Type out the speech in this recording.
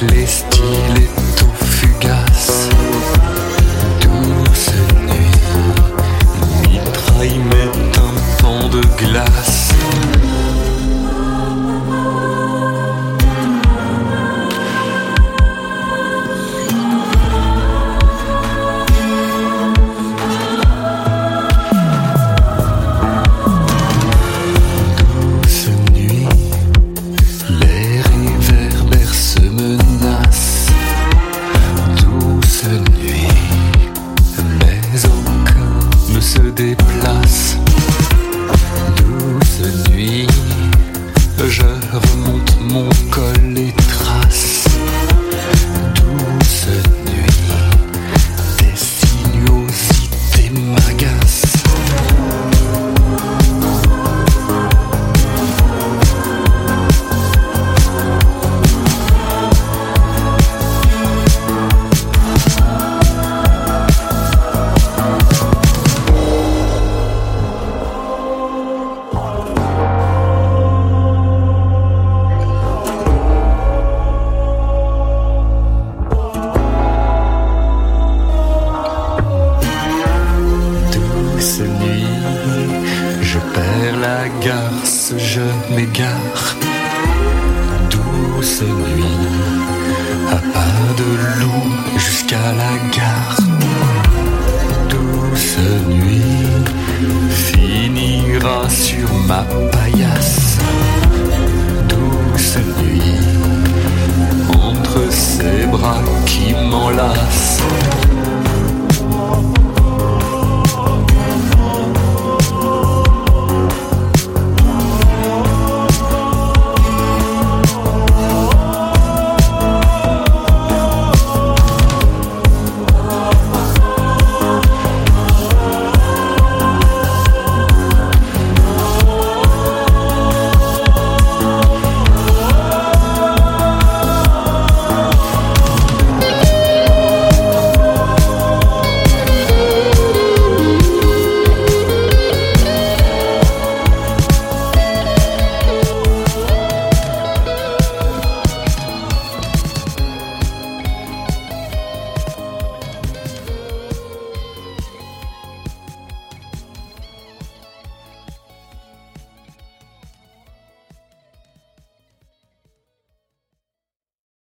les stilettos fugaces. Douce nuit, mitraille met un pan de glace. Se déplace. Douce nuit, je remonte mon col et trace. Douce nuit, tes sinuosités m'agacent. Je perds la garce, je m'égare. Douce nuit, à pas de loup jusqu'à la gare. Douce nuit, finira sur ma paillasse. Douce nuit, entre ses bras qui m'enlacent.